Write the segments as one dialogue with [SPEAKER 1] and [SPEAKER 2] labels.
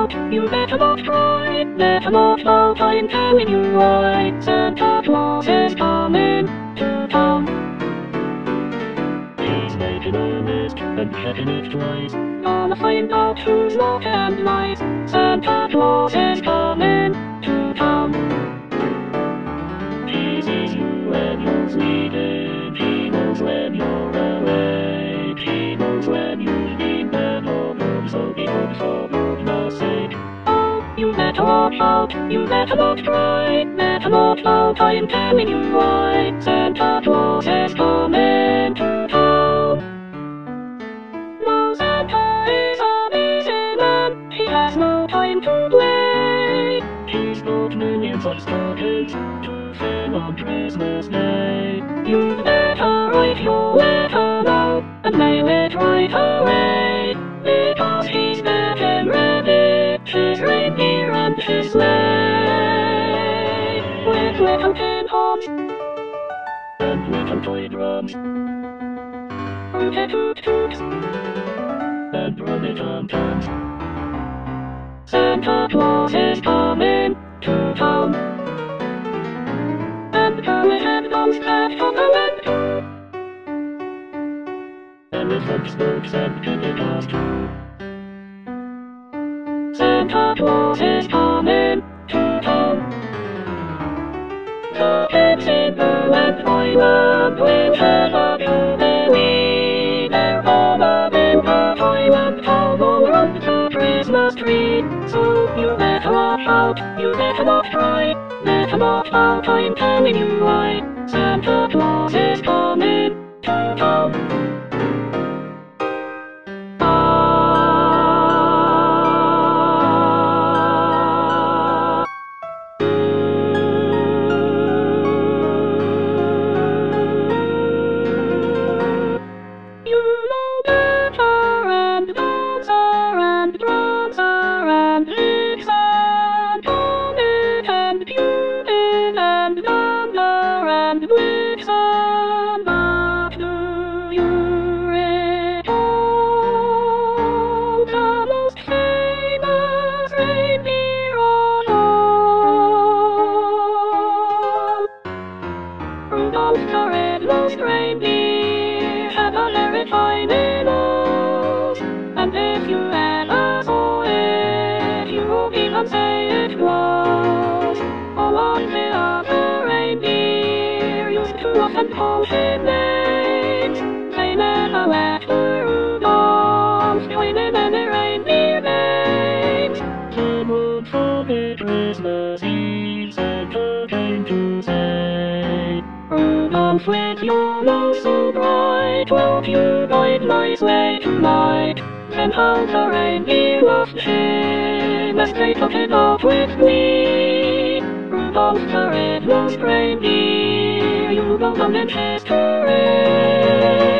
[SPEAKER 1] out, you better not cry, better not pout, I'm telling you why. Santa Claus is coming to town. He's making a list and checking it twice. Gonna find out who's naughty and nice. Santa Claus is coming to town. He sees you when you're sleeping, he knows when you're awake, he knows when you've been bad or good, so be good for goodness sake. Oh, you better watch out, you better not cry, better not pout, I'm telling you why. Santa Claus is coming to town. Now Santa is a busy man, he has no time to play. He's got millions of stockings to fill on Christmas Day. You'd better write your letter now and mail it right away, because he's getting ready, his reindeer and his sleigh, with little tin horns and little toy drums. Toot-toot-toot and rummy-tum-tums. Santa Claus is coming to town. And go ahead, don't start for the land too. Elephants, goats, and piggy-cars too. Santa Claus is coming to town. The kids in Blue and Toyland will have a jubilee. They're gonna build a Toyland town all around the Christmas tree. So you better watch out, you better not cry, better not pout, I'm telling you why. Santa Claus is coming to town. Rudolph the red-nosed reindeer had a very tiny nose, and if you ever saw it, you would even say it glows. All of the other reindeer used to often call him names. They never let Rudolph join in any reindeer games. Some would forget Christmas Eve, Santa came to say, Rudolph, with your nose so bright, won't you guide my sleigh tonight? Then how the reindeer laughed him as they took it off with glee. Rudolph the red-nosed reindeer, you go down in history.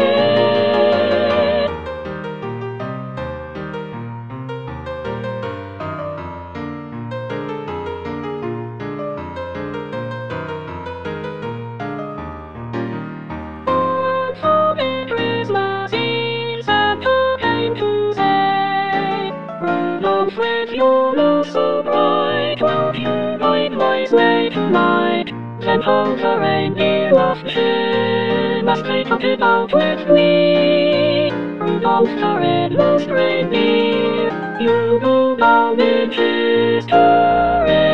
[SPEAKER 1] With your nose so bright, won't you guide my sleigh tonight? Then how the reindeer laughed him as they took it out with glee. Rudolph the red-nosed reindeer, you go down in history.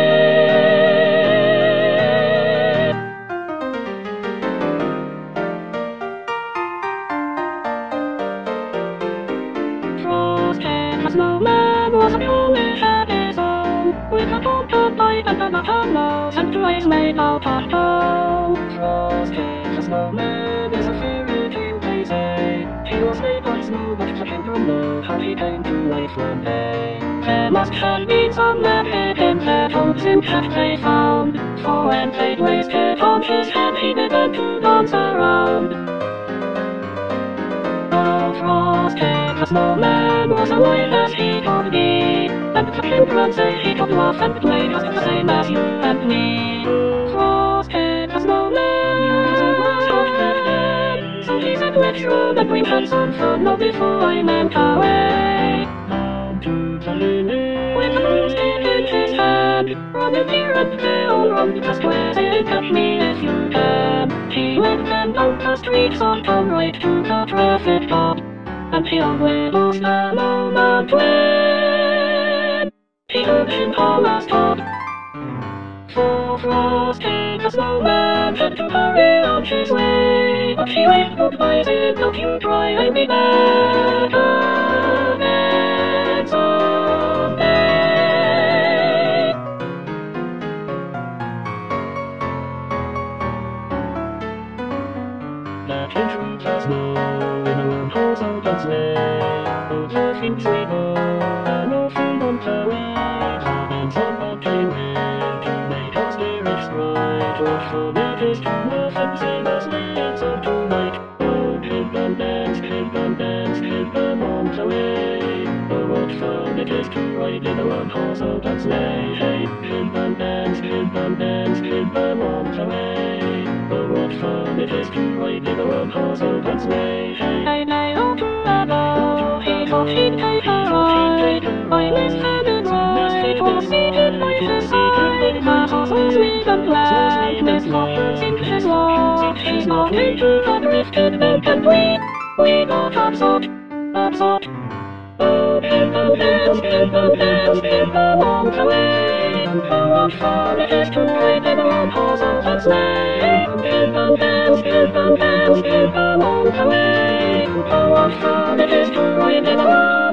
[SPEAKER 1] Frosty the Snowman was a Polish at his own, with a top bite and a button nose, and two eyes made out of stone. Frosty the Snowman is a fairy tale, they say. He was made by snow, but the children know how he came to life one day. There must have been some that hid in their hopes in that they found, for when they placed it on his head, he began to dance around. Oh, Frosty the Snowman was alive as he could be, and the children say he could laugh and play just the same as you and me. Frosty the Snowman used a glass of head, so he said, let's roll and we've had some fun now before I went away. Down to the lily with the Run in here and still run just where and catch me if you can. She went and down the street, so come right to the traffic stop. And she always lost the moment when she heard him call us top. So frosty the snowman had to hurry on his way, but she waved goodbye, said, don't you try, I'll be back again someday. Back into the snow in a one-horse open sleigh, over fields we go, and a few months away. And someone came in to make our spirits bright. What fun it is to laugh and sing a sleighing song tonight. Oh, give them dance, give them arms away. Oh, what fun it is to ride in a one-horse open sleigh. Hey, give them dance, give them arms away. Oh, what fun it is to ride in a one-horse open sleigh. Hey, I lay on to a bow, he thought he'd take a ride. I listened right, it was seated by his side. The horse was sweet and black, with coppers in his walk. He got into the drifted milk and we got upset. Oh, give them arms away. Oh, what fun it is to ride in a one-horse open sleigh. Give them arms away. Oh, what fun it is to ride in a one-horse